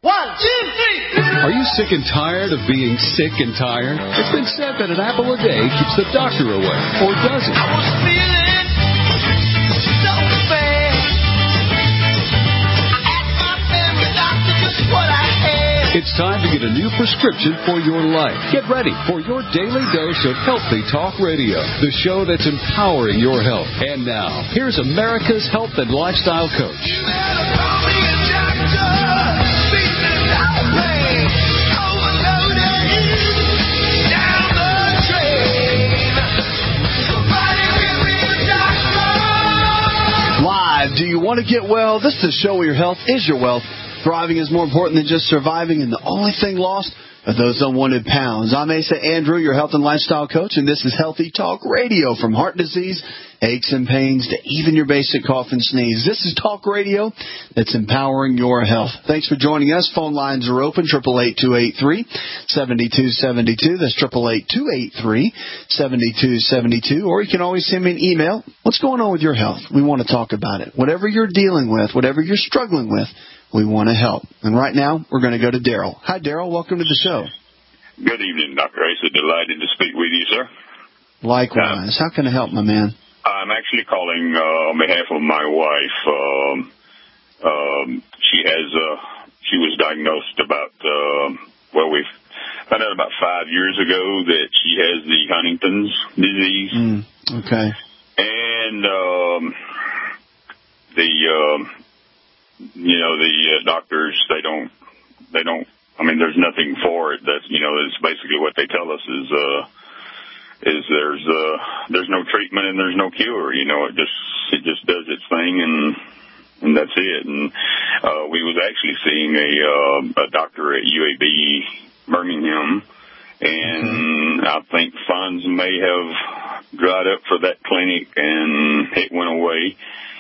1, 2, 3. Are you sick and tired of being sick and tired? It's been said that an apple a day keeps the doctor away. Or does it? I was feeling so bad. I asked my family doctor just what I had. It's time to get a new prescription for your life. Get ready for your daily dose of Healthy Talk Radio, the show that's empowering your health. And now, here's America's health and lifestyle coach. You better call me a doctor. Do you want to get well? This is the show where your health is your wealth. Thriving is more important than just surviving, and the only thing lost are those unwanted pounds. I'm Asa Andrew, your health and lifestyle coach, and this is Healthy Talk Radio. From heart disease, aches and pains, to even your basic cough and sneeze. This is talk radio that's empowering your health. Thanks for joining us. Phone lines are open, 888-283-7272. That's 888-283-7272. Or you can always send me an email. What's going on with your health? We want to talk about it. Whatever you're dealing with, whatever you're struggling with, we want to help. And right now, we're going to go to Daryl. Hi, Daryl. Welcome to the show. Good evening, Dr. Asa. Delighted to speak with you, sir. Likewise. How can I help, my man? I'm actually calling on behalf of my wife. She was diagnosed we found out about 5 years ago that she has the Huntington's disease. Okay. And the doctors, they don't, I mean, there's nothing for it. That's, it's basically what they tell us is there's no treatment and there's no cure. It just does its thing and that's it. And, we was actually seeing a doctor at UAB Birmingham, and I think funds may have dried up for that clinic and it went away.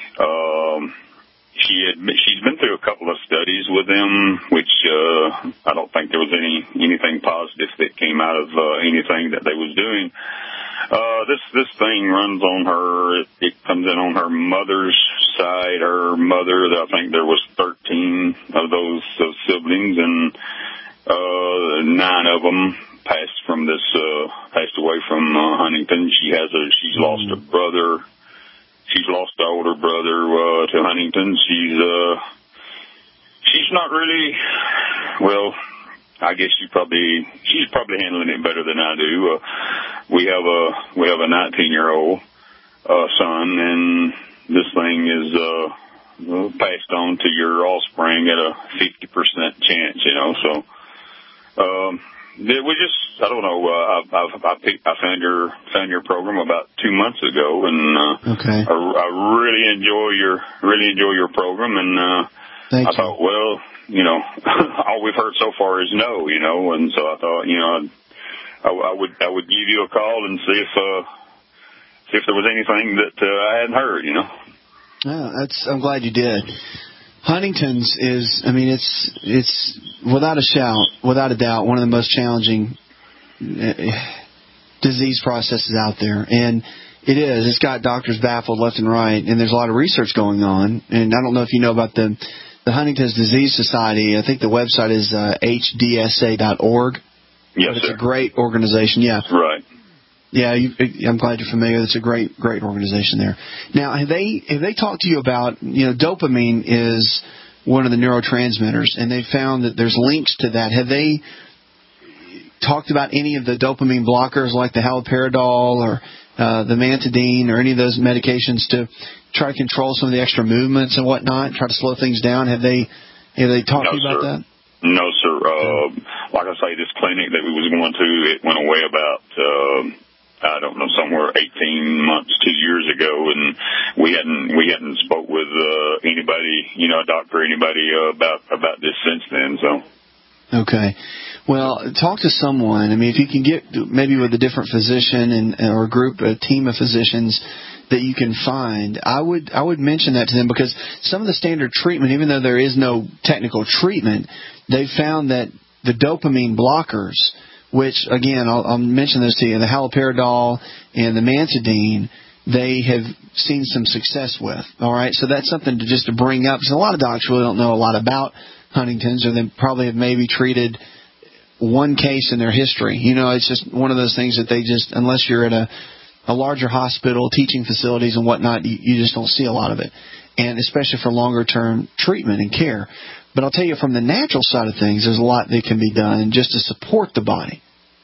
She's been through a couple of studies with them, which I don't think there was anything positive that came out of anything that they was doing. This thing runs on her. It comes in on her mother's side. Her mother, I think there was 13 of those siblings, and 9 of them passed away from Huntington. She's lost a brother. She's lost an older brother to Huntington. She's not really, well, I guess she's probably handling it better than I do. We have a 19-year-old son, and this thing is passed on to your offspring at a 50% chance. So I don't know. I found your program about 2 months ago, and okay. I really enjoy your program, and Thank I you. thought, well, all we've heard so far is no, and so I thought, I would give you a call and see if there was anything that I hadn't heard, Yeah, I'm glad you did. Huntington's is, it's without a doubt, one of the most challenging disease processes out there. And it is. It's got doctors baffled left and right, and there's a lot of research going on. And I don't know if you know about the Huntington's Disease Society. I think the website is hdsa.org. Yes, it's sir. a great organization. Yeah. Right. Yeah, I'm glad you're familiar. It's a great organization there. Now, have they talked to you about, dopamine is one of the neurotransmitters, and they found that there's links to that. Have they talked about any of the dopamine blockers like the haloperidol or the Mantidine or any of those medications to try to control some of the extra movements and whatnot, try to slow things down? Have they talked to you about that? No, sir. Like I say, this clinic that we was going to, it went away about, I don't know, somewhere 18 months, 2 years ago, and we hadn't spoke with anybody, a doctor, anybody about this since then. So. Okay. Well, talk to someone. If you can get maybe with a different physician or a team of physicians that you can find, I would mention that to them, because some of the standard treatment, even though there is no technical treatment, they found that the dopamine blockers, which again I'll mention those to you, the haloperidol and the Mantidine, they have seen some success with. All right, so that's something to bring up, because a lot of docs really don't know a lot about Huntington's, or they probably have maybe treated one case in their history. It's just one of those things that they just, unless you're at a larger hospital, teaching facilities and whatnot, you just don't see a lot of it, and especially for longer-term treatment and care. But I'll tell you, from the natural side of things, there's a lot that can be done just to support the body.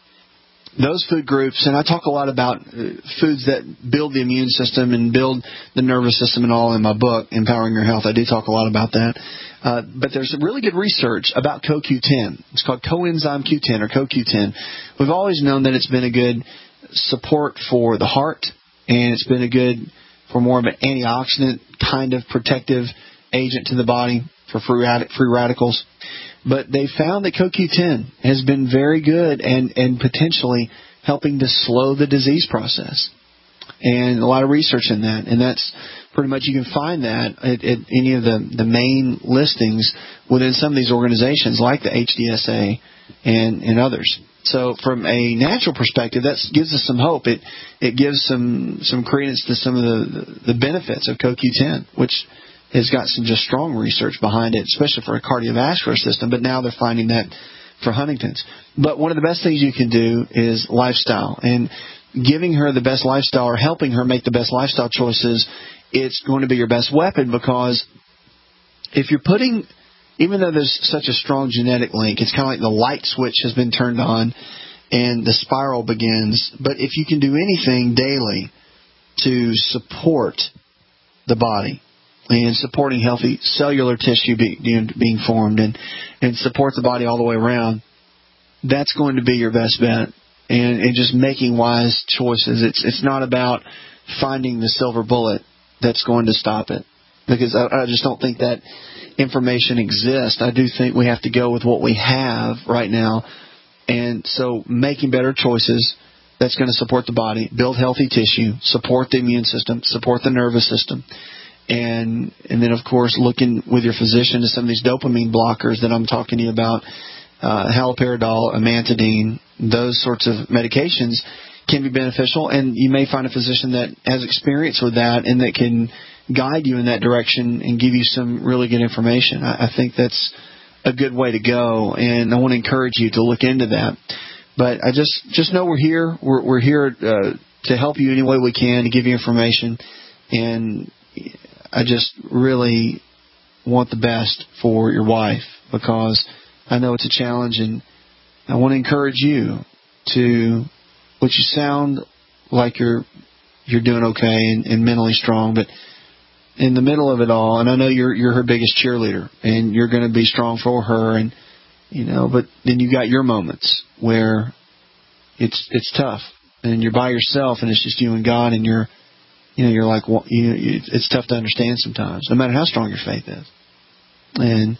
Those food groups, and I talk a lot about foods that build the immune system and build the nervous system and all in my book, Empowering Your Health. I do talk a lot about that. But there's really good research about CoQ10. It's called coenzyme Q10 or CoQ10. We've always known that it's been a good support for the heart, and it's been a good for more of an antioxidant kind of protective agent to the body for free radicals. But they found that CoQ10 has been very good and potentially helping to slow the disease process. And a lot of research in that. And that's pretty much, you can find that at any of the main listings within some of these organizations like the HDSA and others. So from a natural perspective, that gives us some hope. It gives some credence to some of the benefits of CoQ10, which has got some just strong research behind it, especially for a cardiovascular system. But now they're finding that for Huntington's. But one of the best things you can do is lifestyle. And giving her the best lifestyle or helping her make the best lifestyle choices, it's going to be your best weapon, because if you're putting, even though there's such a strong genetic link, it's kind of like the light switch has been turned on and the spiral begins. But if you can do anything daily to support the body and supporting healthy cellular tissue being formed and support the body all the way around, that's going to be your best bet. And just making wise choices. It's not about finding the silver bullet that's going to stop it, because I just don't think that information exists. I do think we have to go with what we have right now. And so making better choices that's going to support the body, build healthy tissue, support the immune system, support the nervous system. And then, of course, looking with your physician to some of these dopamine blockers that I'm talking to you about, haloperidol, amantadine, those sorts of medications can be beneficial. And you may find a physician that has experience with that and that can guide you in that direction and give you some really good information. I think that's a good way to go, and I want to encourage you to look into that. But I just know we're here. We're here to help you any way we can, to give you information. And I just really want the best for your wife, because I know it's a challenge, and I want to encourage you to, which you sound like you're doing okay and mentally strong, but in the middle of it all, and I know you're her biggest cheerleader, and you're going to be strong for her, and but then you got your moments where it's tough, and you're by yourself, and it's just you and God, and you're like, it's tough to understand sometimes, no matter how strong your faith is. And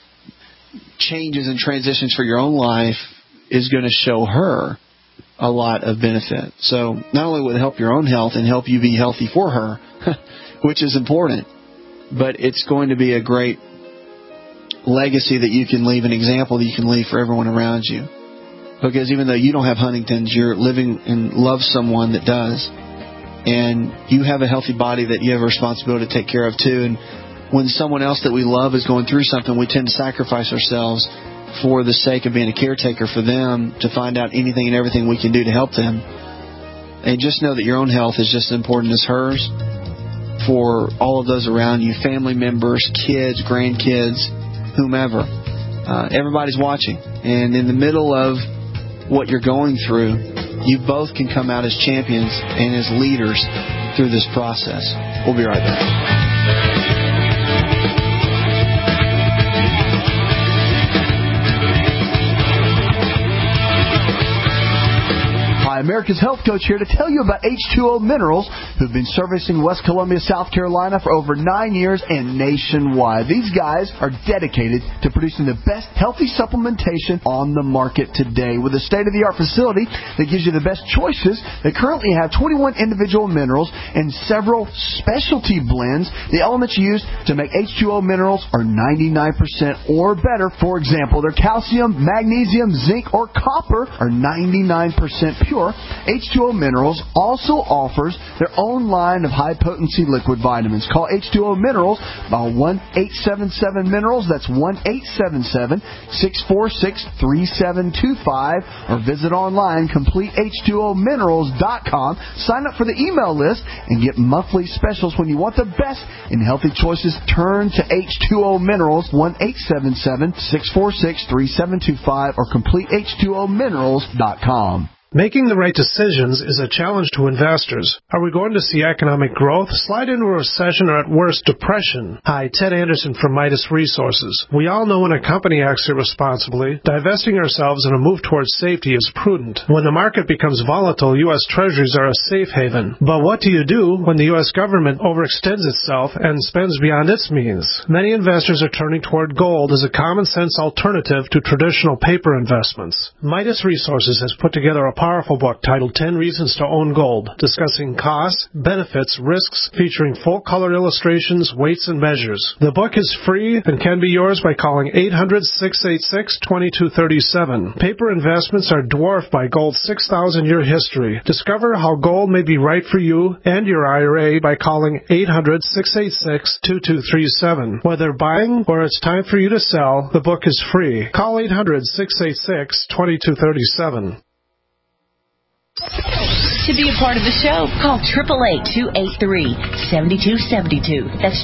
changes and transitions for your own life is going to show her a lot of benefit. So not only will it help your own health and help you be healthy for her, which is important, but it's going to be a great legacy that you can leave, an example that you can leave for everyone around you. Because even though you don't have Huntington's, you're living and love someone that does. And you have a healthy body that you have a responsibility to take care of too. And when someone else that we love is going through something, we tend to sacrifice ourselves for the sake of being a caretaker for them, to find out anything and everything we can do to help them. And just know that your own health is just as important as hers for all of those around you, family members, kids, grandkids, whomever. Everybody's watching. And in the middle of what you're going through, you both can come out as champions and as leaders through this process. We'll be right back. America's Health Coach here to tell you about H2O Minerals, who've been servicing West Columbia, South Carolina for over 9 years and nationwide. These guys are dedicated to producing the best healthy supplementation on the market today. With a state-of-the-art facility that gives you the best choices, they currently have 21 individual minerals and several specialty blends. The elements used to make H2O Minerals are 99% or better. For example, their calcium, magnesium, zinc, or copper are 99% pure. more, H2O Minerals also offers their own line of high-potency liquid vitamins. Call H2O Minerals by 1-877-MINERALS. That's 1-877-646-3725. Or visit online, CompleteH2OMinerals.com. Sign up for the email list and get monthly specials. When you want the best in healthy choices, turn to H2O Minerals, 1-877-646-3725 or CompleteH2OMinerals.com. Making the right decisions is a challenge to investors. Are we going to see economic growth, slide into a recession, or at worst, depression? Hi, Ted Anderson from Midas Resources. We all know when a company acts irresponsibly, divesting ourselves in a move towards safety is prudent. When the market becomes volatile, U.S. Treasuries are a safe haven. But what do you do when the U.S. government overextends itself and spends beyond its means? Many investors are turning toward gold as a common-sense alternative to traditional paper investments. Midas Resources has put together a powerful book titled 10 Reasons to Own Gold, discussing costs, benefits, risks, featuring full-color illustrations, weights, and measures. The book is free and can be yours by calling 800-686-2237. Paper investments are dwarfed by gold's 6,000-year history. Discover how gold may be right for you and your IRA by calling 800-686-2237. Whether buying or it's time for you to sell, the book is free. Call 800-686-2237. To be a part of the show, call 888-283-7272. That's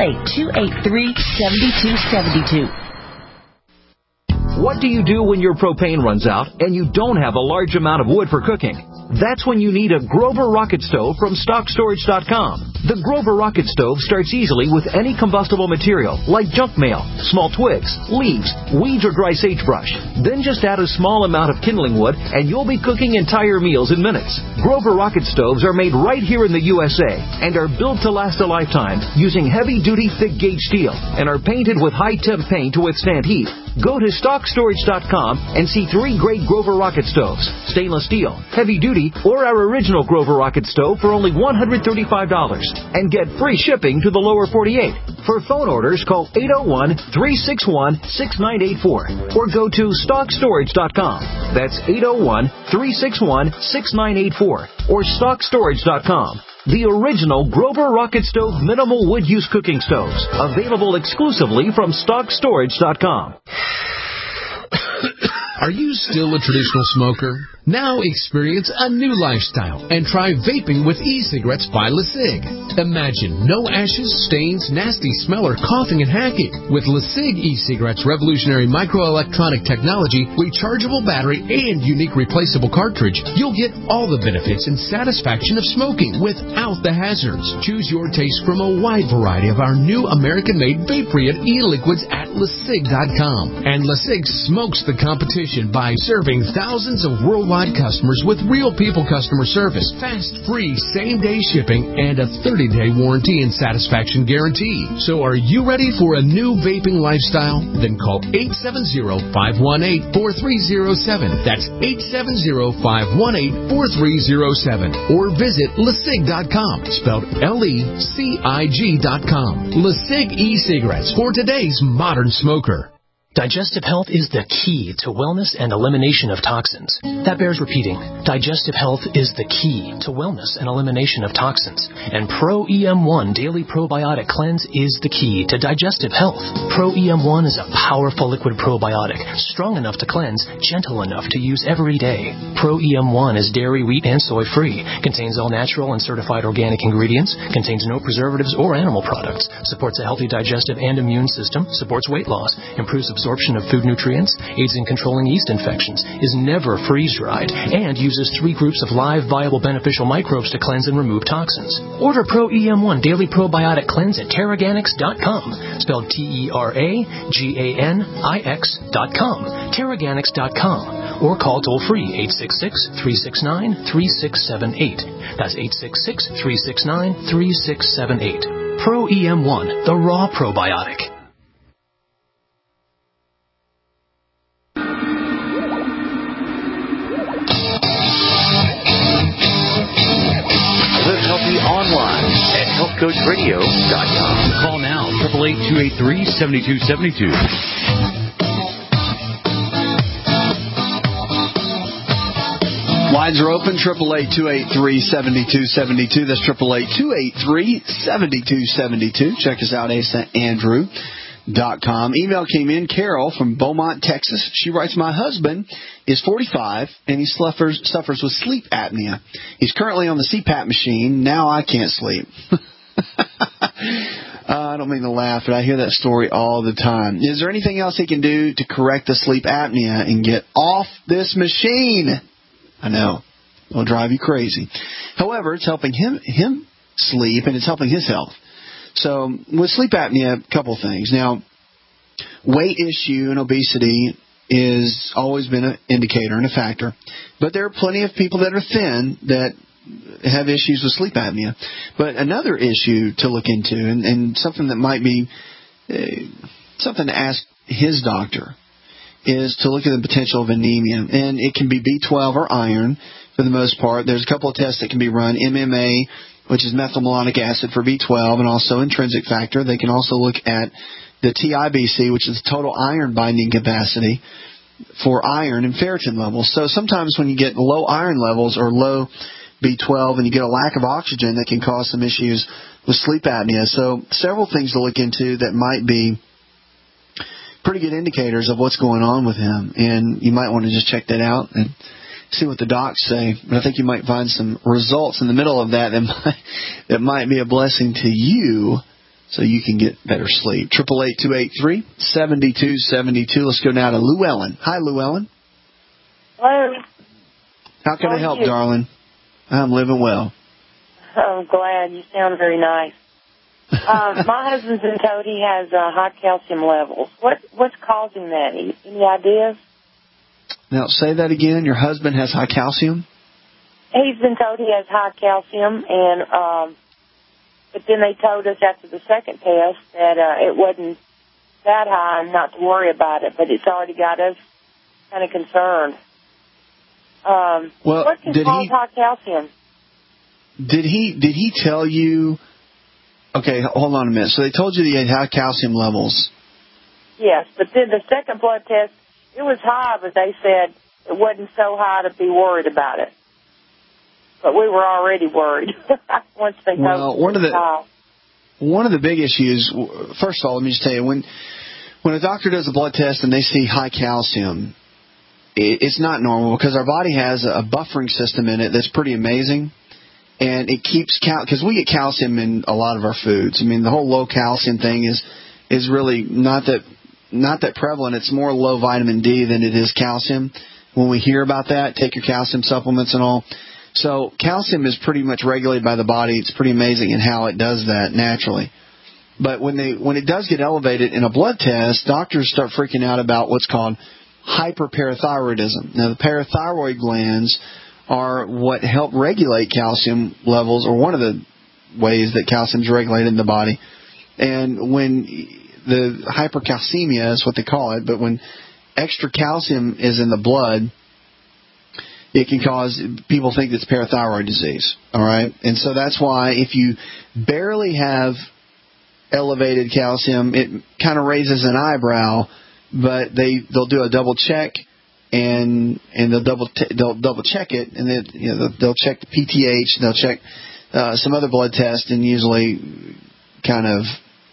888-283-7272. What do you do when your propane runs out and you don't have a large amount of wood for cooking? That's when you need a Grover Rocket Stove from StockStorage.com. The Grover Rocket Stove starts easily with any combustible material like junk mail, small twigs, leaves, weeds, or dry sagebrush. Then just add a small amount of kindling wood and you'll be cooking entire meals in minutes. Grover Rocket Stoves are made right here in the USA and are built to last a lifetime using heavy-duty thick-gauge steel and are painted with high-temp paint to withstand heat. Go to StockStorage.com and see 3 great Grover Rocket Stoves, stainless steel, heavy-duty, or our original Grover Rocket Stove for only $135 and get free shipping to the lower 48. For phone orders, call 801-361-6984 or go to StockStorage.com. That's 801-361-6984 or StockStorage.com. The original Grover Rocket Stove minimal wood use cooking stoves, available exclusively from StockStorage.com. Are you still a traditional smoker? Now experience a new lifestyle and try vaping with e-cigarettes by LeSig. Imagine no ashes, stains, nasty smell, or coughing and hacking. With LeSig e-cigarettes' revolutionary microelectronic technology, rechargeable battery, and unique replaceable cartridge, you'll get all the benefits and satisfaction of smoking without the hazards. Choose your taste from a wide variety of our new American-made vape-free e-liquids at LeSig.com. And LeSig smokes the competition by serving thousands of worldwide customers with real people customer service, fast, free, same-day shipping, and a 30-day warranty and satisfaction guarantee. So are you ready for a new vaping lifestyle? Then call 870-518-4307. That's 870-518-4307. Or visit LeSig.com, spelled LECIG.com. LeSig e-cigarettes for today's modern smoker. Digestive health is the key to wellness and elimination of toxins. That bears repeating. Digestive health is the key to wellness and elimination of toxins. And Pro EM1 Daily Probiotic Cleanse is the key to digestive health. Pro EM1 is a powerful liquid probiotic, strong enough to cleanse, gentle enough to use every day. Pro EM1 is dairy, wheat, and soy free, contains all natural and certified organic ingredients, contains no preservatives or animal products, supports a healthy digestive and immune system, supports weight loss, improves absorption of food nutrients, aids in controlling yeast infections, is never freeze-dried, and uses 3 groups of live, viable, beneficial microbes to cleanse and remove toxins. Order Pro EM1 Daily Probiotic Cleanse at Teraganix.com, spelled TERAGANIX.com, Teraganix.com, or call toll-free 866-369-3678. That's 866-369-3678. Pro EM1, the raw probiotic. Online at healthcoachradio.com. Call now, 888-283-7272. Why Lines are open, 888-283-7272. That's 888-283-7272. Check us out, AceAndrew.com. Email came in, Carol from Beaumont, Texas. She writes, my husband is 45, and he suffers with sleep apnea. He's currently on the CPAP machine. Now I can't sleep. I don't mean to laugh, but I hear that story all the time. Is there anything else he can do to correct the sleep apnea and get off this machine? I know. It'll drive you crazy. However, it's helping him sleep, and it's helping his health. So with sleep apnea, a couple things. Now, weight issue and obesity is always been an indicator and a factor. But there are plenty of people that are thin that have issues with sleep apnea. But another issue to look into, and something that might be something to ask his doctor, is to look at the potential of anemia. And it can be B12 or iron for the most part. There's a couple of tests that can be run. MMA, which is methylmalonic acid for B12, and also intrinsic factor. They can also look at the TIBC, which is the total iron binding capacity for iron and ferritin levels. So sometimes when you get low iron levels or low B12 and you get a lack of oxygen, that can cause some issues with sleep apnea. So several things to look into that might be pretty good indicators of what's going on with him. And you might want to just check that out and see what the docs say. But I think you might find some results in the middle of that that might be a blessing to you, so you can get better sleep. 888-283-7272. Let's go now to Llewellyn. Hi, Llewellyn. Hello. How can I help, darling? I'm living well. I'm glad. You sound very nice. My husband's been told he has high calcium levels. What's causing that? Any ideas? Now, say that again. Your husband has high calcium? He's been told he has high calcium, and but then they told us after the second test that it wasn't that high and not to worry about it, but it's already got us kind of concerned. What can cause high calcium? Did he tell you? Okay, hold on a minute. So they told you that he had high calcium levels. Yes, but then the second blood test, it was high, but they said it wasn't so high to be worried about it. But we were already worried once they told us high. One of the big issues, first of all, let me just tell you, when a doctor does a blood test and they see high calcium, it's not normal because our body has a buffering system in it that's pretty amazing. And it keeps because we get calcium in a lot of our foods. I mean, the whole low calcium thing is really not that prevalent. It's more low vitamin D than it is calcium. When we hear about that, take your calcium supplements and all. So calcium is pretty much regulated by the body. It's pretty amazing in how it does that naturally. But when it does get elevated in a blood test, doctors start freaking out about what's called hyperparathyroidism. Now, the parathyroid glands are what help regulate calcium levels, or one of the ways that calcium is regulated in the body. And when the hypercalcemia is what they call it, but when extra calcium is in the blood, it can cause people think it's parathyroid disease. All right, and so that's why if you barely have elevated calcium, it kind of raises an eyebrow, but they'll do a double check. And they'll double check it, and then they'll check the PTH, they'll check some other blood tests, and usually kind of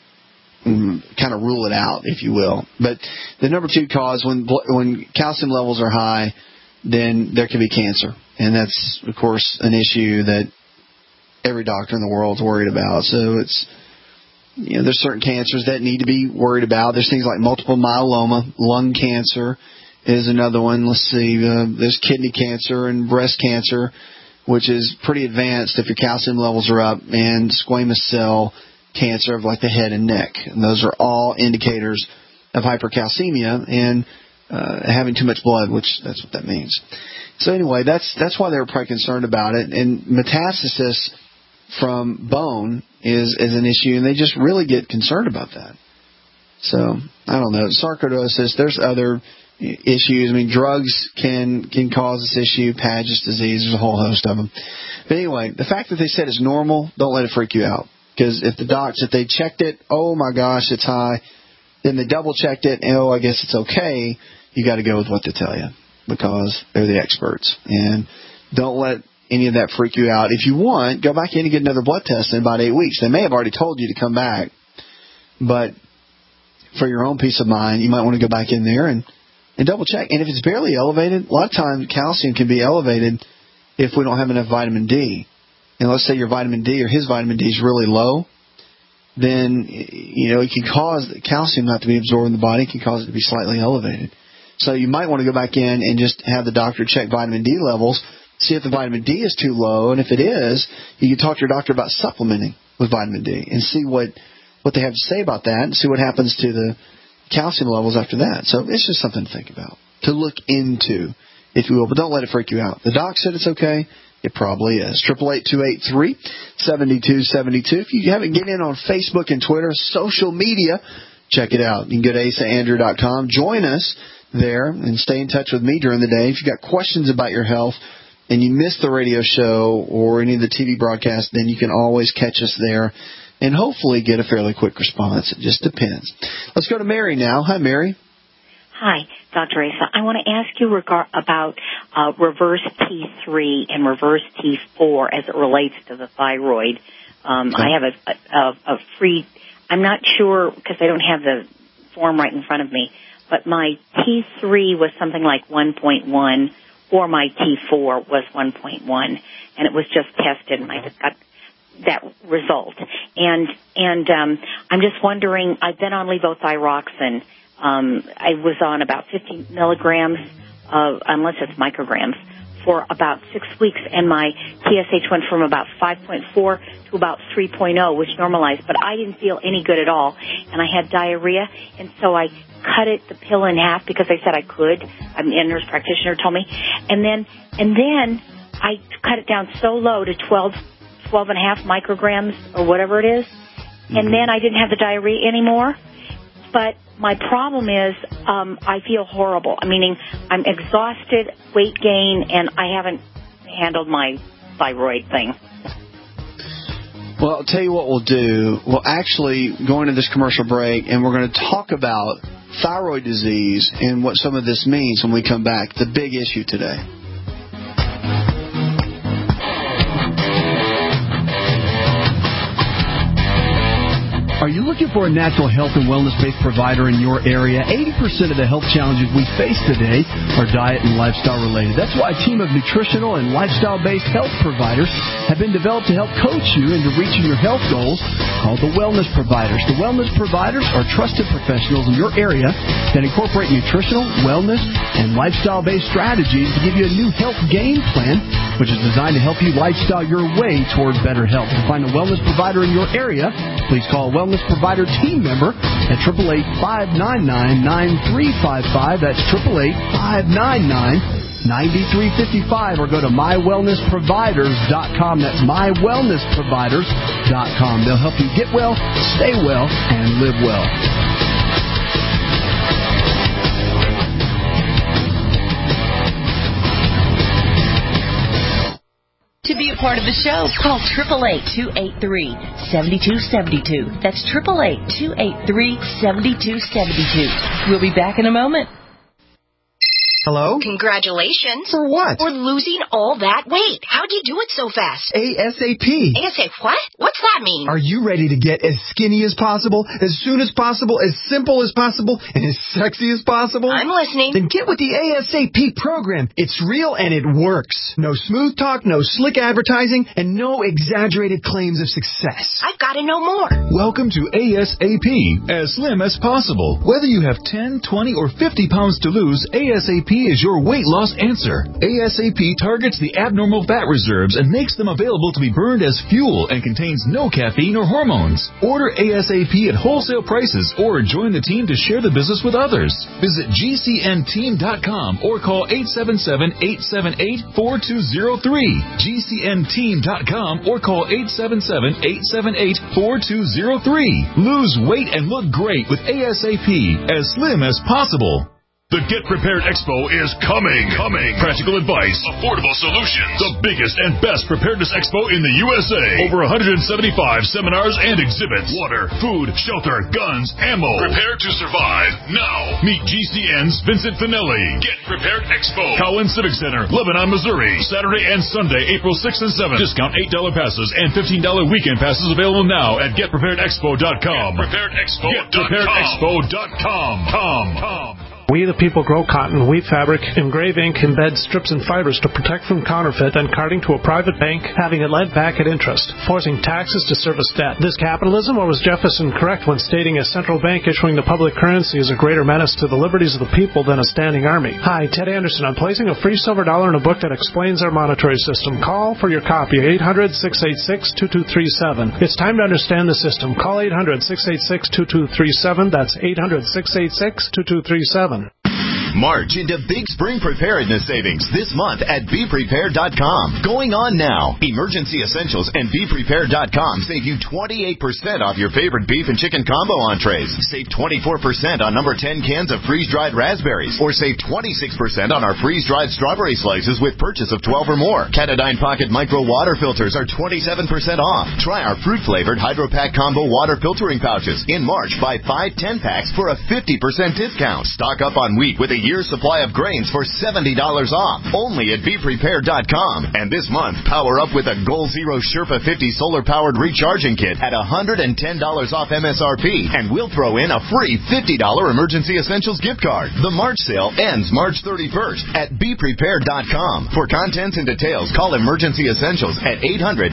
rule it out, if you will. But the number two cause when calcium levels are high, then there can be cancer, and that's of course an issue that every doctor in the world is worried about. So it's there's certain cancers that need to be worried about. There's things like multiple myeloma, lung cancer is another one. Let's see, there's kidney cancer and breast cancer, which is pretty advanced if your calcium levels are up, and squamous cell cancer of like the head and neck. And those are all indicators of hypercalcemia and having too much blood, which that's what that means. So anyway, that's why they were probably concerned about it. And metastasis from bone is an issue, and they just really get concerned about that. So I don't know. Sarcoidosis, there's other issues. I mean, drugs can cause this issue, Paget's disease, there's a whole host of them. But anyway, the fact that they said it's normal, don't let it freak you out. Because if they checked it, oh my gosh, it's high, then they double checked it, and I guess it's okay, you got to go with what they tell you, because they're the experts. And Don't let any of that freak you out. If you want, go back in and get another blood test in about 8 weeks. They may have already told you to come back, but for your own peace of mind, you might want to go back in there and double check. And if it's barely elevated, a lot of times calcium can be elevated if we don't have enough vitamin D. And let's say your vitamin D or his vitamin D is really low, then, it can cause calcium not to be absorbed in the body. It can cause it to be slightly elevated. So you might want to go back in and just have the doctor check vitamin D levels, see if the vitamin D is too low. And if it is, you can talk to your doctor about supplementing with vitamin D and see what they have to say about that and see what happens to the calcium levels after that. So it's just something to think about, to look into, if you will. But don't let it freak you out. The doc said it's okay. It probably is. 888-283-7272. If you haven't get in on Facebook and Twitter, social media, check it out. You can go to asaandrew.com. Join us there and stay in touch with me during the day. If you've got questions about your health and you missed the radio show or any of the TV broadcasts, then you can always catch us there and hopefully get a fairly quick response. It just depends. Let's go to Mary now. Hi, Mary. Hi, Dr. Asa. I want to ask you about reverse T3 and reverse T4 as it relates to the thyroid. I have a free, I'm not sure because I don't have the form right in front of me, but my T3 was something like 1.1 or my T4 was 1.1, and it was just tested, and I just got that result. And I'm just wondering, I've been on levothyroxine. I was on about 50 milligrams, unless it's micrograms, for about 6 weeks, and my TSH went from about 5.4 to about 3.0, which normalized, but I didn't feel any good at all, and I had diarrhea, and so I cut the pill in half because I said I could. A nurse practitioner told me, and then I cut it down so low to 12.5 micrograms or whatever it is, and then I didn't have the diarrhea anymore. But my problem is I feel horrible. Meaning I'm exhausted, weight gain, and I haven't handled my thyroid thing. Well, I'll tell you what we'll do. We'll actually go into this commercial break, and we're going to talk about thyroid disease and what some of this means when we come back. The big issue today. Are you looking for a natural health and wellness-based provider in your area? 80% of the health challenges we face today are diet and lifestyle-related. That's why a team of nutritional and lifestyle-based health providers have been developed to help coach you into reaching your health goals, called the Wellness Providers. The Wellness Providers are trusted professionals in your area that incorporate nutritional, wellness, and lifestyle-based strategies to give you a new health game plan, which is designed to help you lifestyle your way toward better health. To find a wellness provider in your area, please call a Wellness Provider team member at 888-599-9355. That's 888-599-9355. Or go to mywellnessproviders.com. That's mywellnessproviders.com. They'll help you get well, stay well, and live well. To be a part of the show, call 888-283-7272. That's 888-283-7272. We'll be back in a moment. Hello? Congratulations. For what? For losing all that weight. How'd you do it so fast? ASAP. ASAP what? What's that mean? Are you ready to get as skinny as possible, as soon as possible, as simple as possible, and as sexy as possible? I'm listening. Then get with the ASAP program. It's real and it works. No smooth talk, no slick advertising, and no exaggerated claims of success. I've got to know more. Welcome to ASAP, as slim as possible. Whether you have 10, 20, or 50 pounds to lose, ASAP is your weight loss answer. ASAP targets the abnormal fat reserves and makes them available to be burned as fuel and contains no caffeine or hormones. Order ASAP at wholesale prices or join the team to share the business with others. Visit GCNteam.com or call 877-878-4203. GCNteam.com or call 877-878-4203. Lose weight and look great with ASAP, as slim as possible. The Get Prepared Expo is coming. Practical advice, affordable solutions. The biggest and best preparedness expo in the USA. Over 175 seminars and exhibits. Water, food, shelter, guns, ammo. Prepare to survive. Now, meet GCN's Vincent Finelli. Get Prepared Expo. Cowan Civic Center, Lebanon, Missouri. Saturday and Sunday, April 6th and 7th. Discount $8 passes and $15 weekend passes available now at GetPreparedExpo.com. GetPreparedExpo.com. We the people grow cotton, weave fabric, engrave ink, embed strips and fibers to protect from counterfeit and carting to a private bank, having it lent back at interest, forcing taxes to service debt. This capitalism, or was Jefferson correct when stating a central bank issuing the public currency is a greater menace to the liberties of the people than a standing army? Hi, Ted Anderson. I'm placing a free silver dollar in a book that explains our monetary system. Call for your copy, 800-686-2237. It's time to understand the system. Call 800-686-2237. That's 800-686-2237. March into big spring preparedness savings this month at BePrepared.com. Going on now. Emergency Essentials and BePrepared.com save you 28% off your favorite beef and chicken combo entrees. Save 24% on number 10 cans of freeze-dried raspberries. Or save 26% on our freeze-dried strawberry slices with purchase of 12 or more. Katadyn Pocket Micro Water Filters are 27% off. Try our fruit-flavored Hydro Pack Combo Water Filtering Pouches. In March, buy 5 10-packs for a 50% discount. Stock up on wheat with a year's supply of grains for $70 off, only at BePrepared.com. And this month, power up with a Goal Zero Sherpa 50 solar-powered recharging kit at $110 off MSRP, and we'll throw in a free $50 Emergency Essentials gift card. The March sale ends March 31st at BePrepared.com. For contents and details, call Emergency Essentials at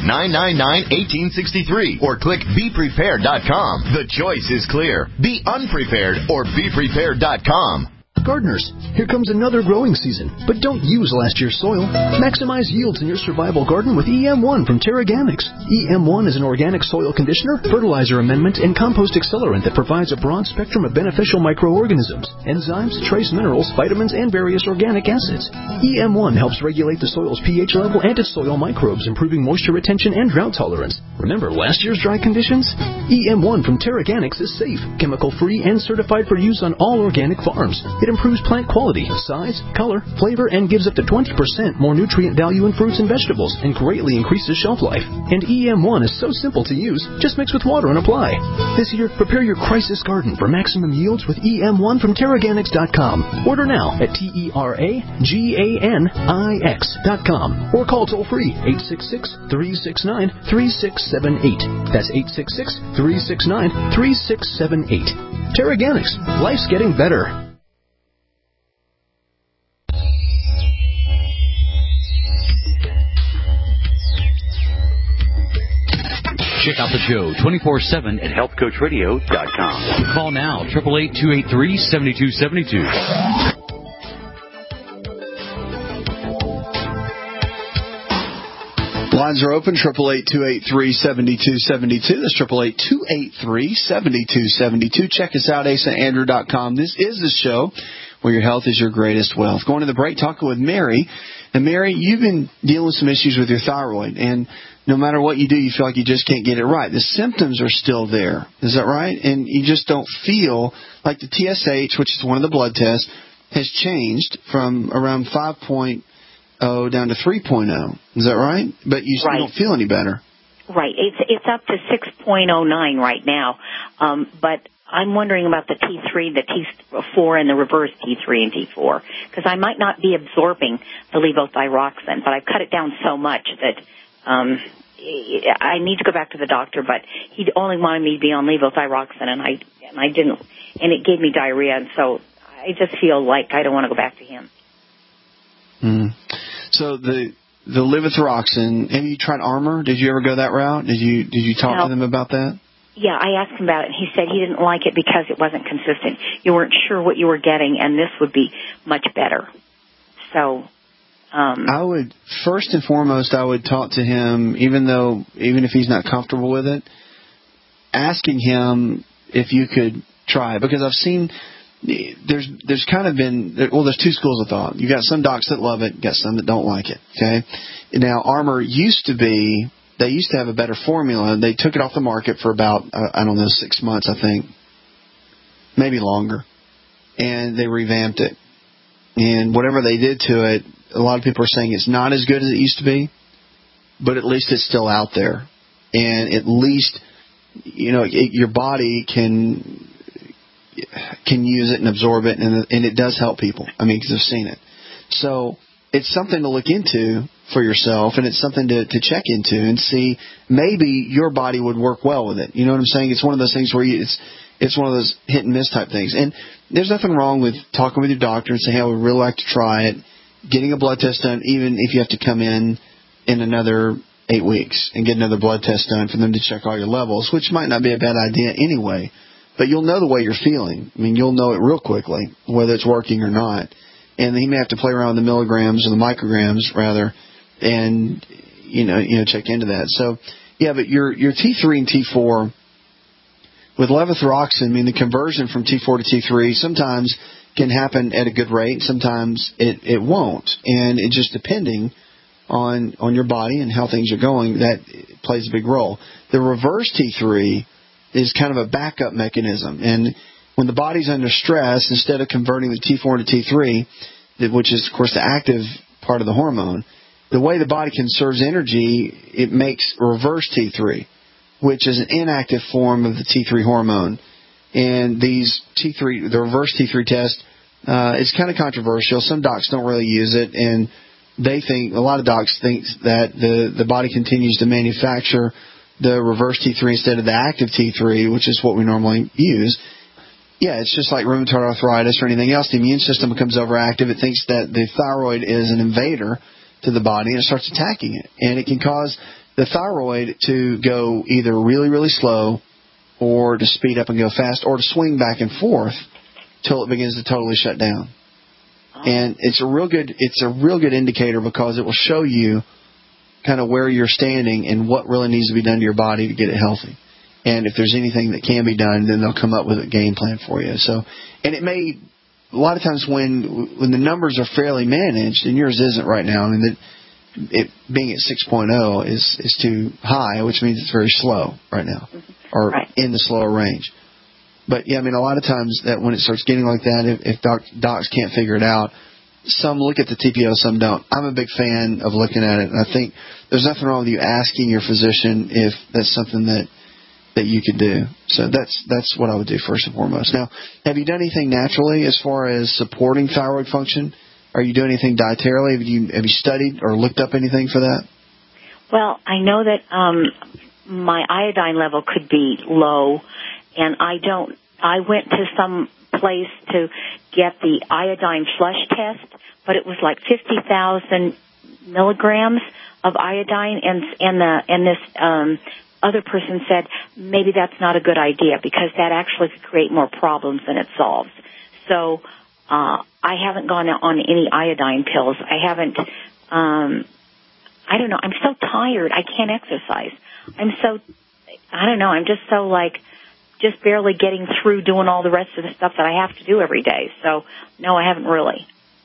800-999-1863 or click BePrepared.com. The choice is clear. Be unprepared or BePrepared.com. Gardeners, here comes another growing season, but don't use last year's soil. Maximize yields in your survival garden with EM1 from Terraganics. EM1 is an organic soil conditioner, fertilizer amendment, and compost accelerant that provides a broad spectrum of beneficial microorganisms, enzymes, trace minerals, vitamins, and various organic acids. EM1 helps regulate the soil's pH level and its soil microbes, improving moisture retention and drought tolerance. Remember last year's dry conditions? EM1 from Terraganics is safe, chemical-free, and certified for use on all organic farms. It improves plant quality, size, color, flavor, and gives up to 20% more nutrient value in fruits and vegetables, and greatly increases shelf life. And EM1 is so simple to use, just mix with water and apply. This year, prepare your crisis garden for maximum yields with EM1 from Terraganics.com. Order now at TerraGanix.com or call toll-free 866-369-3678. That's 866-369-3678. Terraganics. Life's getting better. Check out the show 24/7 at HealthCoachRadio.com. Call now, 888-283-7272. Lines are open, 888-283-7272. That's 888-283-7272. Check us out, AsaAndrew.com. This is the show where your health is your greatest wealth. Going to the break, talking with Mary. And Mary, you've been dealing with some issues with your thyroid, and no matter what you do, you feel like you just can't get it right. The symptoms are still there. Is that right? And you just don't feel like the TSH, which is one of the blood tests, has changed from around 5.0 down to 3.0. Is that right? But you still don't feel any better. Right. It's up to 6.09 right now. But I'm wondering about the T3, the T4, and the reverse T3 and T4, because I might not be absorbing the levothyroxine, but I've cut it down so much that I need to go back to the doctor, but he only wanted me to be on levothyroxine, and I didn't, and it gave me diarrhea, and so I just feel like I don't want to go back to him. So the levothyroxine, have you tried Armour? Did you ever go that route? Did you talk to them about that? Yeah, I asked him about it, and he said he didn't like it because it wasn't consistent. You weren't sure what you were getting, and this would be much better. So I would, first and foremost, I would talk to him, even if he's not comfortable with it, asking him if you could try it. Because I've seen there's kind of been, there's two schools of thought. You got some docs that love it, you got some that don't like it. Okay, now Armour used to have a better formula. They took it off the market for about 6 months, I think, maybe longer, and they revamped it. And whatever they did to it, a lot of people are saying it's not as good as it used to be, but at least it's still out there. And at least, your body can use it and absorb it, and it does help people. I mean, because I've seen it. So it's something to look into for yourself, and it's something to check into and see maybe your body would work well with it. You know what I'm saying? It's one of those things where it's one of those hit and miss type things. And there's nothing wrong with talking with your doctor and saying, hey, I would really like to try it, getting a blood test done, even if you have to come in another 8 weeks and get another blood test done for them to check all your levels, which might not be a bad idea anyway. But you'll know the way you're feeling. I mean, you'll know it real quickly, whether it's working or not. And he may have to play around with the milligrams or the micrograms, rather, and, check into that. So, yeah, but your T3 and T4, with levothyroxine, I mean, the conversion from T4 to T3 sometimes can happen at a good rate. Sometimes it won't. And it just depending on your body and how things are going, that plays a big role. The reverse T3 is kind of a backup mechanism. And when the body's under stress, instead of converting the T4 to T3, which is, of course, the active part of the hormone, the way the body conserves energy, it makes reverse T3, which is an inactive form of the T3 hormone. And the reverse T3 test is kind of controversial. Some docs don't really use it, and a lot of docs think that the body continues to manufacture the reverse T3 instead of the active T3, which is what we normally use. Yeah, it's just like rheumatoid arthritis or anything else. The immune system becomes overactive. It thinks that the thyroid is an invader to the body, and it starts attacking it. And it can cause the thyroid to go either really, really slow or to speed up and go fast or to swing back and forth till it begins to totally shut down. And it's a real good indicator because it will show you kind of where you're standing and what really needs to be done to your body to get it healthy. And if there's anything that can be done, then they'll come up with a game plan for you. So, and it may, a lot of times when the numbers are fairly managed, and yours isn't right now, I mean, it being at 6.0 is too high, which means it's very slow right now, or in the slower range. But yeah, I mean, a lot of times that when it starts getting like that, if docs can't figure it out, some look at the TPO, some don't. I'm a big fan of looking at it, and I think there's nothing wrong with you asking your physician if that's something that you could do. So that's what I would do first and foremost. Now, have you done anything naturally as far as supporting thyroid function? Are you doing anything dietarily? Have you studied or looked up anything for that? Well, I know that my iodine level could be low, and I went to some place to get the iodine flush test, but it was like 50,000 milligrams of iodine, and this other person said maybe that's not a good idea because that actually could create more problems than it solves. So I haven't gone on any iodine pills. I haven't. I don't know. I'm so tired. I can't exercise. I don't know. I'm just so just barely getting through doing all the rest of the stuff that I have to do every day. So, no, I haven't really.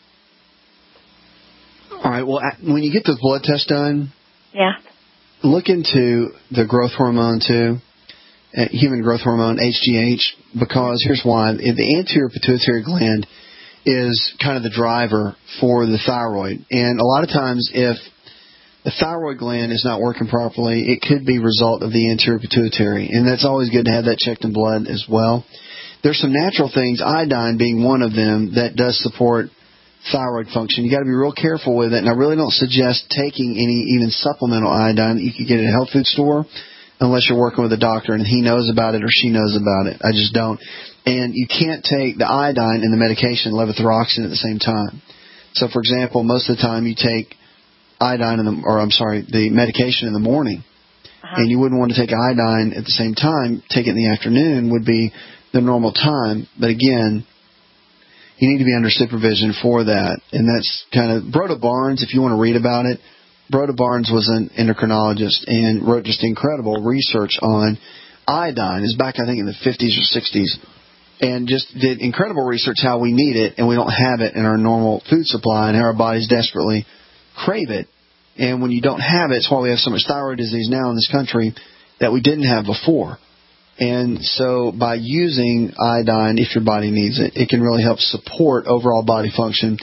All right. Well, when you get the blood test done, look into the growth hormone, too, human growth hormone, HGH, because here's why. The anterior pituitary gland is kind of the driver for the thyroid. And a lot of times if the thyroid gland is not working properly, it could be a result of the anterior pituitary. And that's always good to have that checked in blood as well. There's some natural things, iodine being one of them, that does support thyroid function. You got to be real careful with it. And I really don't suggest taking any even supplemental iodine that you could get at a health food store unless you're working with a doctor and he knows about it or she knows about it. I just don't. And you can't take the iodine and the medication, levothyroxine, at the same time. So, for example, most of the time you take iodine the medication in the morning, and you wouldn't want to take iodine at the same time. Take it in the afternoon would be the normal time. But again, you need to be under supervision for that. And that's kind of Broda Barnes, if you want to read about it. Broda Barnes was an endocrinologist and wrote just incredible research on iodine. It's back, I think, in the 50s or 60s. And just did incredible research how we need it and we don't have it in our normal food supply and how our bodies desperately crave it. And when you don't have it, it's why we have so much thyroid disease now in this country that we didn't have before. And so by using iodine, if your body needs it, it can really help support overall body function.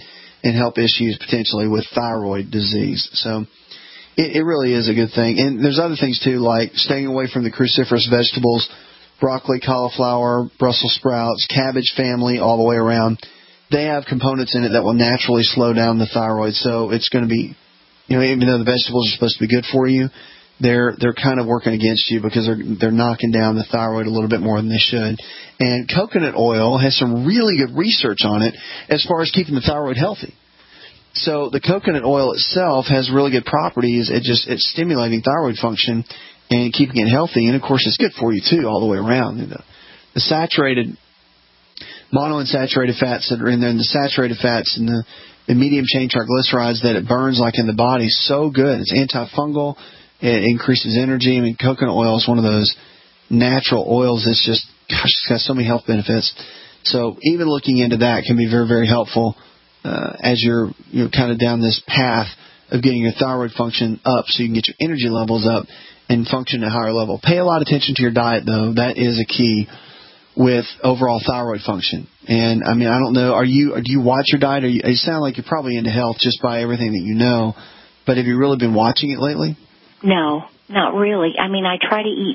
and help issues potentially with thyroid disease. So it really is a good thing. And there's other things too, like staying away from the cruciferous vegetables, broccoli, cauliflower, Brussels sprouts, cabbage family, all the way around. They have components in it that will naturally slow down the thyroid. So it's going to be, even though the vegetables are supposed to be good for you, they're kind of working against you because they're knocking down the thyroid a little bit more than they should. And coconut oil has some really good research on it as far as keeping the thyroid healthy. So the coconut oil itself has really good properties. It's stimulating thyroid function and keeping it healthy. And, of course, it's good for you, too, all the way around. The saturated, monounsaturated fats that are in there, and the saturated fats and the medium-chain triglycerides that it burns like in the body, so good. It's antifungal. It increases energy. I mean, coconut oil is one of those natural oils that's just, it's got so many health benefits. So even looking into that can be very, very helpful as you're kind of down this path of getting your thyroid function up so you can get your energy levels up and function at a higher level. Pay a lot of attention to your diet, though. That is a key with overall thyroid function. And, I mean, I don't know, do you watch your diet? You sound like you're probably into health just by everything that you know, but have you really been watching it lately? No, not really. I mean, I try to eat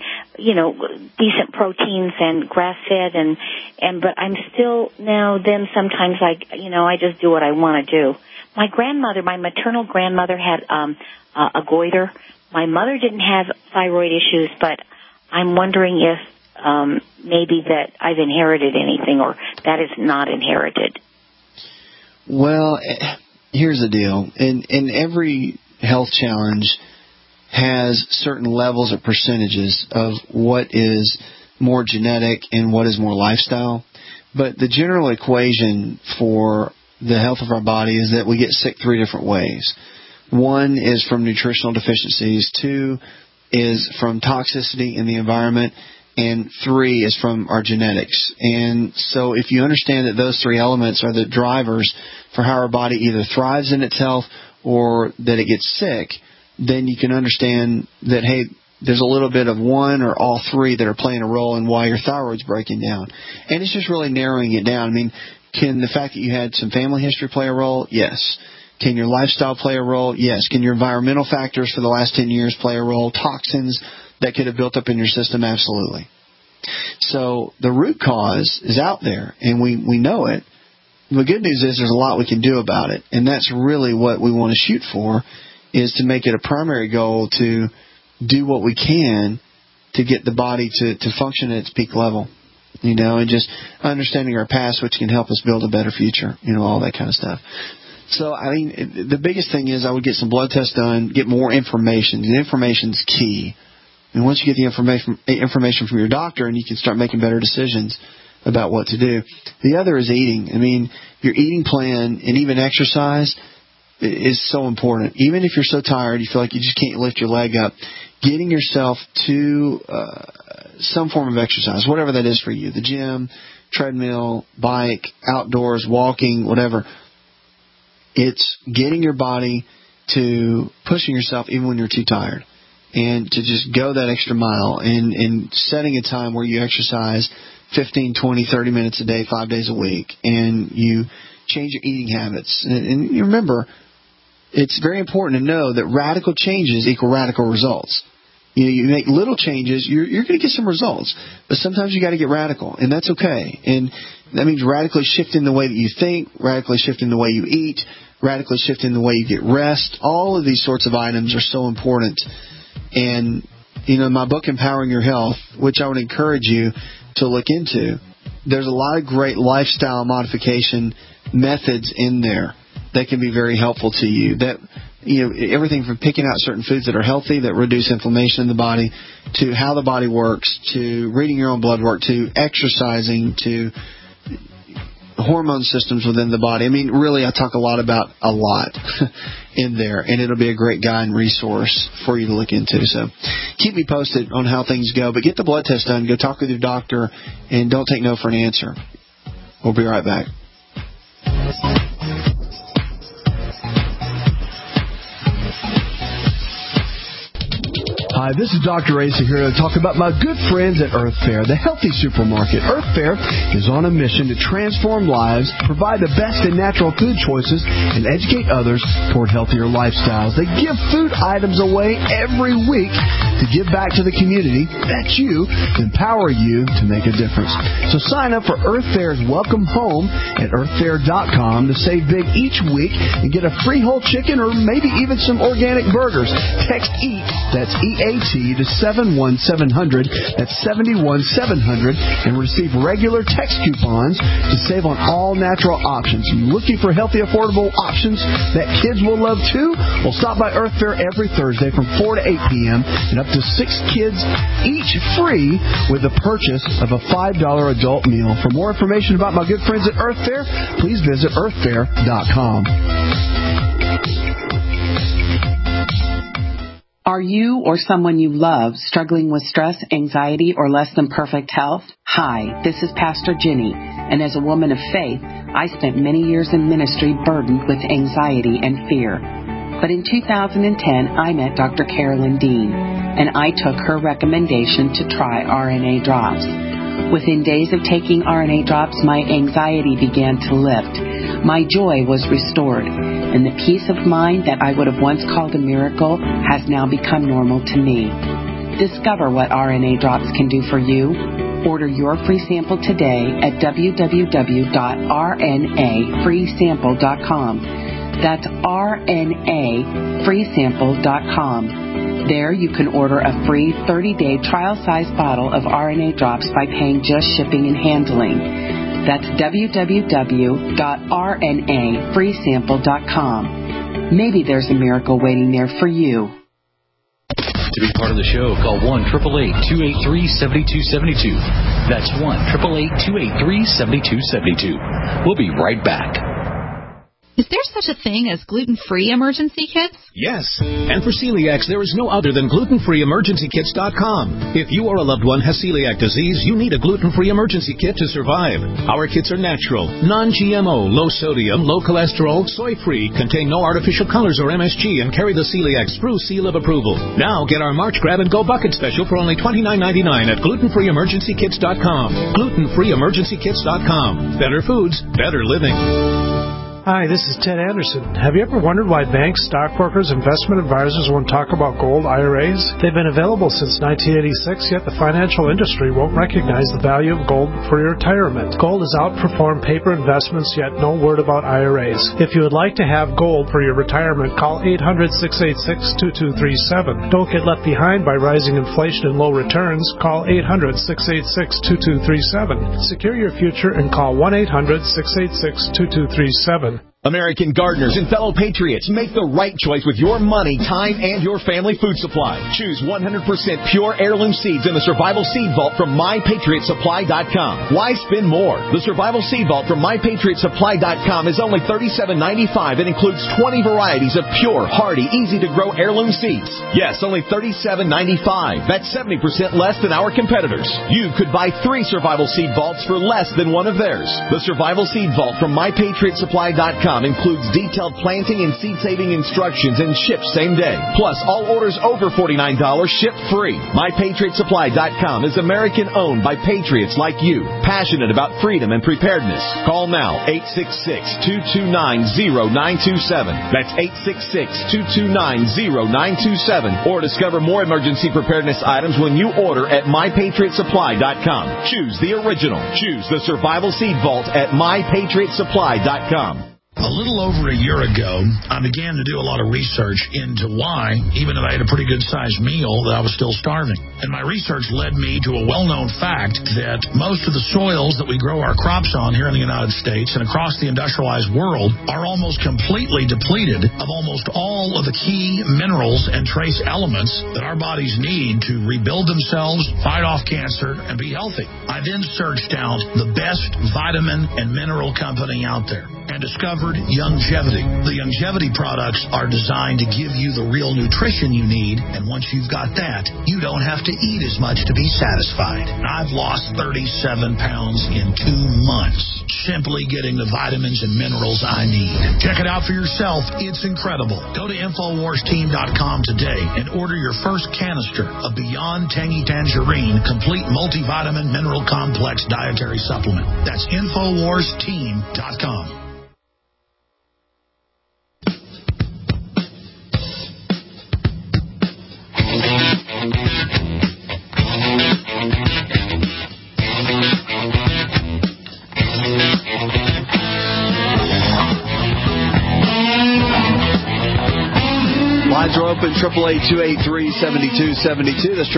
decent proteins and grass-fed but I'm still sometimes I just do what I want to do. My maternal grandmother had a goiter. My mother didn't have thyroid issues, but I'm wondering if maybe that I've inherited anything or that is not inherited. Well, here's the deal. In every health challenge has certain levels or percentages of what is more genetic and what is more lifestyle. But the general equation for the health of our body is that we get sick 3 different ways. 1 is from nutritional deficiencies, 2 is from toxicity in the environment, and 3 is from our genetics. And so if you understand that those 3 elements are the drivers for how our body either thrives in itself or that it gets sick, then you can understand that, hey, there's a little bit of 1 or all 3 that are playing a role in why your thyroid's breaking down. And it's just really narrowing it down. I mean, can the fact that you had some family history play a role? Yes. Can your lifestyle play a role? Yes. Can your environmental factors for the last 10 years play a role? Toxins that could have built up in your system? Absolutely. So the root cause is out there, and we know it. The good news is there's a lot we can do about it, and that's really what we want to shoot for, is to make it a primary goal to do what we can to get the body to function at its peak level, and just understanding our past, which can help us build a better future, all that kind of stuff. So, I mean, the biggest thing is I would get some blood tests done, get more information. The information's key. And once you get the information from your doctor, and you can start making better decisions about what to do. The other is eating. I mean, your eating plan and even exercise is so important. Even if you're so tired, you feel like you just can't lift your leg up, getting yourself to some form of exercise, whatever that is for you, the gym, treadmill, bike, outdoors, walking, whatever. It's getting your body to pushing yourself even when you're too tired, and to just go that extra mile and setting a time where you exercise 15, 20, 30 minutes a day, 5 days a week, and you change your eating habits. And you remember, it's very important to know that radical changes equal radical results. You make little changes, you're going to get some results, but sometimes you got to get radical, and that's okay. And that means radically shifting the way that you think, radically shifting the way you eat, radically shifting the way you get rest. All of these sorts of items are so important. And, my book, Empowering Your Health, which I would encourage you to look into, there's a lot of great lifestyle modification methods in there that can be very helpful to you. That, everything from picking out certain foods that are healthy, that reduce inflammation in the body, to how the body works, to reading your own blood work, to exercising, to hormone systems within the body. I mean, really, I talk a lot about a lot in there, and it'll be a great guide and resource for you to look into. So keep me posted on how things go, but get the blood test done, go talk with your doctor, and don't take no for an answer. We'll be right back. Hi, this is Dr. Asa here to talk about my good friends at Earth Fare, the healthy supermarket. Earth Fare is on a mission to transform lives, provide the best in natural food choices, and educate others toward healthier lifestyles. They give food items away every week to give back to the community. That's you, to empower you to make a difference. So sign up for Earth Fare's Welcome Home at earthfare.com to save big each week and get a free whole chicken or maybe even some organic burgers. Text EAT, that's EAT, to 71700, that's 71700, and receive regular text coupons to save on all natural options. You looking for healthy, affordable options that kids will love too? Well, stop by Earth Fare every Thursday from 4 to 8 p.m. and up to 6 kids each free with the purchase of a $5 adult meal. For more information about my good friends at Earth Fare, please visit earthfare.com. Are you or someone you love struggling with stress, anxiety, or less than perfect health? Hi, this is Pastor Jenny, and as a woman of faith, I spent many years in ministry burdened with anxiety and fear. But in 2010, I met Dr. Carolyn Dean, and I took her recommendation to try RNA drops. Within days of taking RNA drops, my anxiety began to lift. My joy was restored, and the peace of mind that I would have once called a miracle has now become normal to me. Discover what RNA drops can do for you. Order your free sample today at www.rnafreesample.com. That's rnafreesample.com. There you can order a free 30-day trial-size bottle of RNA drops by paying just shipping and handling. That's www.rnafreesample.com. Maybe there's a miracle waiting there for you. To be part of the show, call 1-888-283-7272. That's 1-888-283-7272. We'll be right back. Is there such a thing as gluten-free emergency kits? Yes. And for celiacs, there is no other than glutenfreeemergencykits.com. If you or a loved one has celiac disease, you need a gluten-free emergency kit to survive. Our kits are natural, non-GMO, low sodium, low cholesterol, soy-free, contain no artificial colors or MSG, and carry the celiac Spruce seal of approval. Now get our March Grab and Go Bucket special for only $29.99 at glutenfreeemergencykits.com. Glutenfreeemergencykits.com. Better foods, better living. Hi, this is Ted Anderson. Have you ever wondered why banks, stockbrokers, investment advisors won't talk about gold IRAs? They've been available since 1986, yet the financial industry won't recognize the value of gold for your retirement. Gold has outperformed paper investments, yet no word about IRAs. If you would like to have gold for your retirement, call 800-686-2237. Don't get left behind by rising inflation and low returns. Call 800-686-2237. Secure your future and call 1-800-686-2237. American gardeners and fellow patriots, make the right choice with your money, time, and your family food supply. Choose 100% pure heirloom seeds in the Survival Seed Vault from MyPatriotSupply.com. Why spend more? The Survival Seed Vault from MyPatriotSupply.com is only $37.95 and includes 20 varieties of pure, hardy, easy-to-grow heirloom seeds. Yes, only $37.95. That's 70% less than our competitors. You could buy 3 Survival Seed Vaults for less than one of theirs. The Survival Seed Vault from MyPatriotSupply.com includes detailed planting and seed-saving instructions and ships same day. Plus, all orders over $49 ship free. MyPatriotSupply.com is American-owned by patriots like you, passionate about freedom and preparedness. Call now, 866-229-0927. That's 866-229-0927. Or discover more emergency preparedness items when you order at MyPatriotSupply.com. Choose the original. Choose the Survival Seed Vault at MyPatriotSupply.com. A little over a year ago, I began to do a lot of research into why, even if I had a pretty good-sized meal, that I was still starving. And my research led me to a well-known fact that most of the soils that we grow our crops on here in the United States and across the industrialized world are almost completely depleted of almost all of the key minerals and trace elements that our bodies need to rebuild themselves, fight off cancer, and be healthy. I then searched out the best vitamin and mineral company out there and discovered Youngevity. The Youngevity products are designed to give you the real nutrition you need, and once you've got that, you don't have to eat as much to be satisfied. I've lost 37 pounds in 2 months simply getting the vitamins and minerals I need. Check it out for yourself. It's incredible. Go to InfoWarsTeam.com today and order your first canister of Beyond Tangy Tangerine Complete Multivitamin Mineral Complex Dietary Supplement. That's InfoWarsTeam.com. Lines are open, 888-283-7272. That's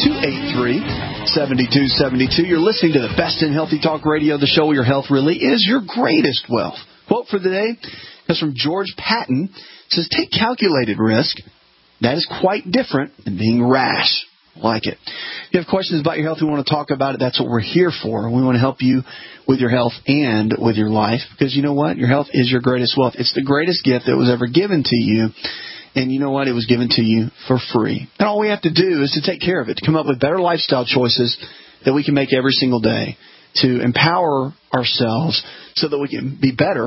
888-283-7272. You're listening to the best in healthy talk radio, the show where your health really is your greatest wealth. Quote for the day is from George Patton. It says, take calculated risk. That is quite different than being rash. Like it. If you have questions about your health, we want to talk about it. That's what we're here for. We want to help you with your health and with your life. Because you know what? Your health is your greatest wealth. It's the greatest gift that was ever given to you. And you know what? It was given to you for free. And all we have to do is to take care of it, to come up with better lifestyle choices that we can make every single day, to empower ourselves so that we can be better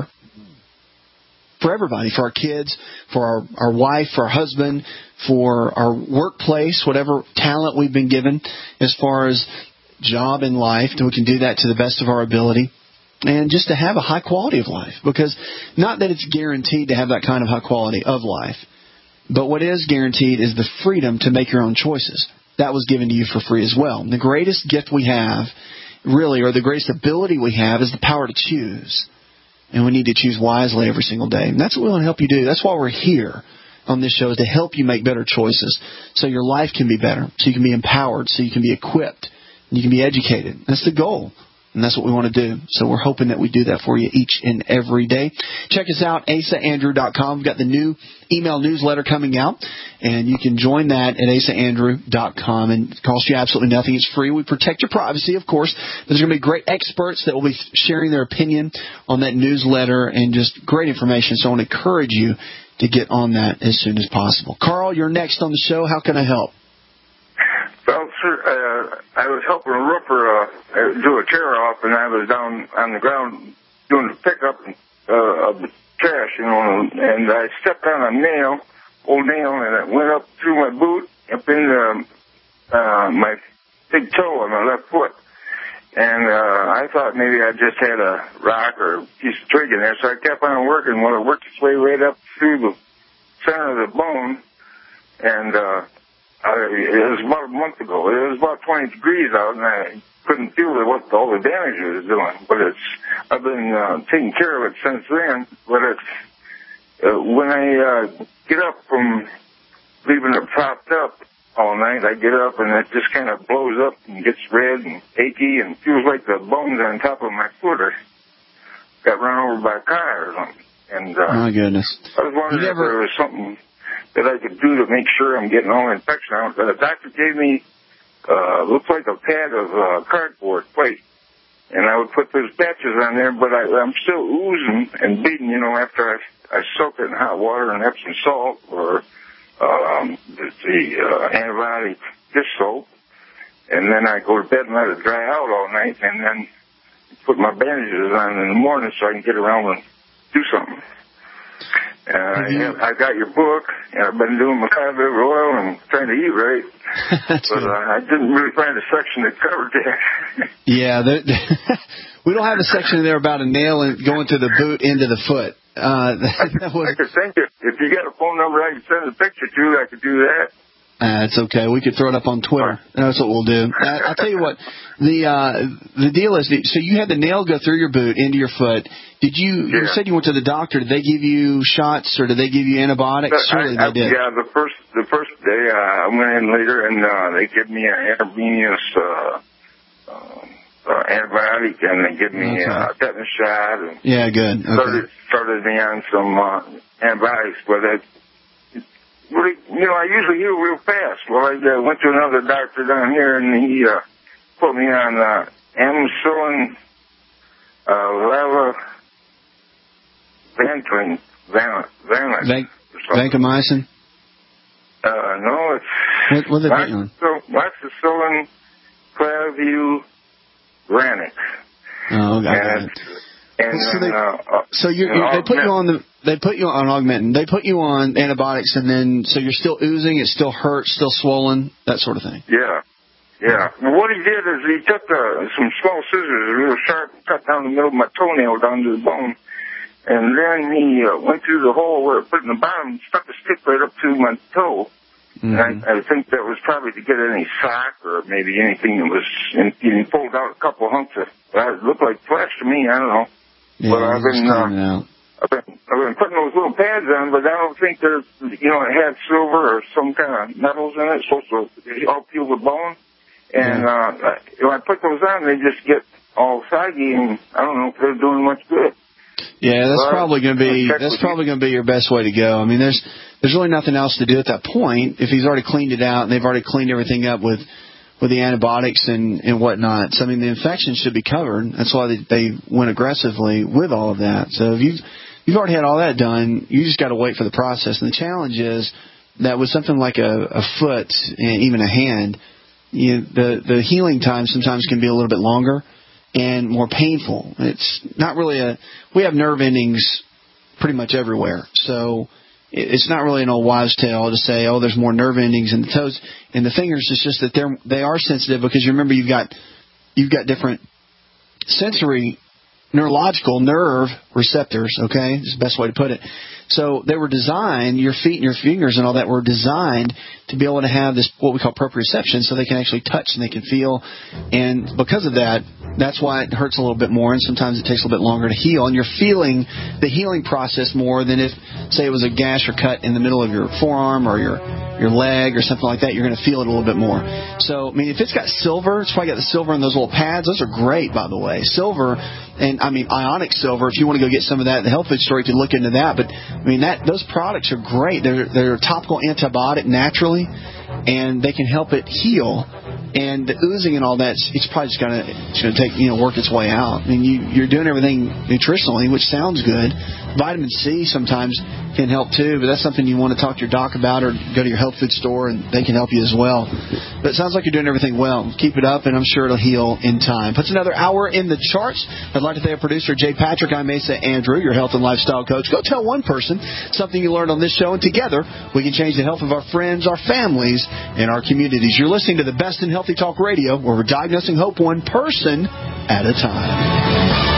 for everybody, for our kids, for our wife, for our husband, for our workplace, whatever talent we've been given as far as job in life, that we can do that to the best of our ability. And just to have a high quality of life. Because not that it's guaranteed to have that kind of high quality of life, but what is guaranteed is the freedom to make your own choices. That was given to you for free as well. And the greatest gift we have, really, or the greatest ability we have, is the power to choose. And we need to choose wisely every single day. And that's what we want to help you do. That's why we're here on this show, is to help you make better choices so your life can be better, so you can be empowered, so you can be equipped, and you can be educated. That's the goal. And that's what we want to do. So we're hoping that we do that for you each and every day. Check us out, asaandrew.com. We've got the new email newsletter coming out, and you can join that at asaandrew.com. And it costs you absolutely nothing. It's free. We protect your privacy, of course. There's going to be great experts that will be sharing their opinion on that newsletter and just great information. So I want to encourage you to get on that as soon as possible. Carl, you're next on the show. How can I help? Well, sir, I was helping a roofer do a tear off, and I was down on the ground doing the pickup of the trash, and I stepped on a old nail, and it went up through my boot, up in my big toe on my left foot. And I thought maybe I just had a rock or a piece of twig in there, so I kept on working. Well, it worked its way right up through the center of the bone, and it was about a month ago. It was about 20 degrees out, and I couldn't feel what all the damage it was doing. But I've been taking care of it since then. But when I get up from leaving it propped up all night, I get up and it just kind of blows up and gets red and achy and feels like the bones on top of my foot got run over by a car or something. And my goodness, I was wondering if there was something that I could do to make sure I'm getting all the infection out. The doctor gave me, looks like a pad of cardboard plate, and I would put those patches on there, but I'm still oozing and bleeding, after I soak it in hot water and Epsom salt or the antibiotic dish soap, and then I go to bed and let it dry out all night, and then put my bandages on in the morning so I can get around and do something. I got your book, and I've been doing my cod liver oil and trying to eat right. But I didn't really find a section that covered that. Yeah, we don't have a section in there about a nail and going to the boot into the foot. I could send you, if you got a phone number I can send a picture to, I could do that. It's okay. We could throw it up on Twitter. That's what we'll do. I'll tell you what. The deal is, so you had the nail go through your boot into your foot. Did you? Yeah. You said you went to the doctor. Did they give you shots or did they give you antibiotics? Surely they did. Yeah, the first day I went in later and they gave me an intravenous antibiotic and they gave me a tetanus shot. And yeah, good. Okay. Started me on some antibiotics, but I usually heal real fast. Well, I went to another doctor down here, and he put me on amoxicillin, vancomycin? No, it's what are they doing? Amoxicillin clavulanate. Oh, got it. And they put you on Augmentin. They put you on antibiotics, and then so you're still oozing, it still hurts, still swollen, that sort of thing. Yeah. Well, what he did is he took some small scissors, real sharp, and cut down the middle of my toenail down to the bone. And then he went through the hole where it put in the bottom, stuck a stick right up to my toe. Mm-hmm. And I think that was probably to get any sock or maybe anything that was, and he pulled out a couple hunks of, it looked like flesh to me, I don't know. Yeah, but I've been putting those little pads on, but I don't think there's, it had silver or some kind of metals in it, supposed to help heal the bone. And when I put those on, they just get all saggy, and I don't know if they're doing much good. Yeah, that's probably going to be your best way to go. I mean, there's really nothing else to do at that point if he's already cleaned it out and they've already cleaned everything up with the antibiotics and whatnot. So I mean, the infection should be covered. That's why they went aggressively with all of that. So if you've already had all that done, you just got to wait for the process. And the challenge is that with something like a foot and even a hand, the healing time sometimes can be a little bit longer and more painful. It's not really we have nerve endings pretty much everywhere. So it's not really an old wives' tale to say, oh, there's more nerve endings in the toes and the fingers. It's just that they are sensitive because you remember you've got different sensory neurological nerve receptors, okay? That's the best way to put it. So they were designed, your feet and your fingers and all that were designed to be able to have this, what we call proprioception, so they can actually touch and they can feel. And because of that, that's why it hurts a little bit more, and sometimes it takes a little bit longer to heal. And you're feeling the healing process more than if, say, it was a gash or cut in the middle of your forearm or your leg or something like that. You're going to feel it a little bit more. So, I mean, if it's got silver, it's probably got the silver in those little pads. Those are great, by the way. Silver, and I mean ionic silver. If you want to go get some of that at the health food store, you can look into that. But I mean, those products are great. They're a topical antibiotic naturally, and they can help it heal. And the oozing and all that, it's probably just going to take, work its way out. I mean, you're doing everything nutritionally, which sounds good. Vitamin C sometimes can help too, but that's something you want to talk to your doc about or go to your health food store and they can help you as well. But it sounds like you're doing everything well. Keep it up, and I'm sure it'll heal in time. Puts another hour in the charts. I'd like to thank our producer, Jay Patrick. I'm Mesa Andrew, your health and lifestyle coach. Go tell one person something you learned on this show, and together we can change the health of our friends, our families, and our communities. You're listening to the best in Healthy Talk Radio, where we're diagnosing hope one person at a time.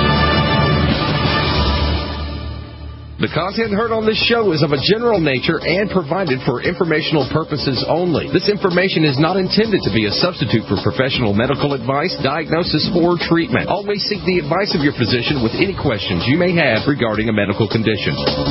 The content heard on this show is of a general nature and provided for informational purposes only. This information is not intended to be a substitute for professional medical advice, diagnosis, or treatment. Always seek the advice of your physician with any questions you may have regarding a medical condition.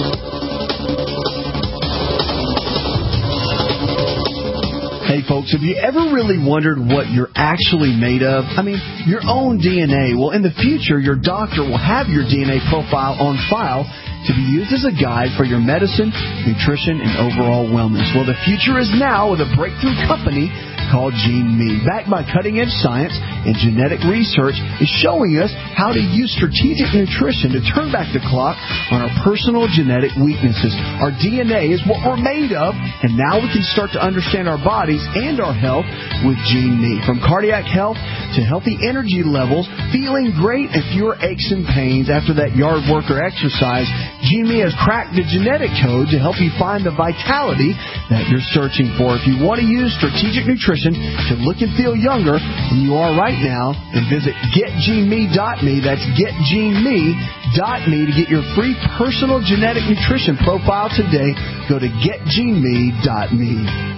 Hey folks, have you ever really wondered what you're actually made of? I mean, your own DNA. Well, in the future, your doctor will have your DNA profile on file to be used as a guide for your medicine, nutrition, and overall wellness. Well, the future is now with a breakthrough company called GeneMe. Backed by cutting-edge science and genetic research, is showing us how to use strategic nutrition to turn back the clock on our personal genetic weaknesses. Our DNA is what we're made of, and now we can start to understand our bodies and our health with GeneMe. From cardiac health to healthy energy levels, feeling great, and fewer aches and pains after that yard work or exercise, GeneMe has cracked the genetic code to help you find the vitality that you're searching for. If you want to use strategic nutrition to look and feel younger than you are right now, then visit getgeneme.me. That's getgeneme.me to get your free personal genetic nutrition profile today. Go to getgeneme.me.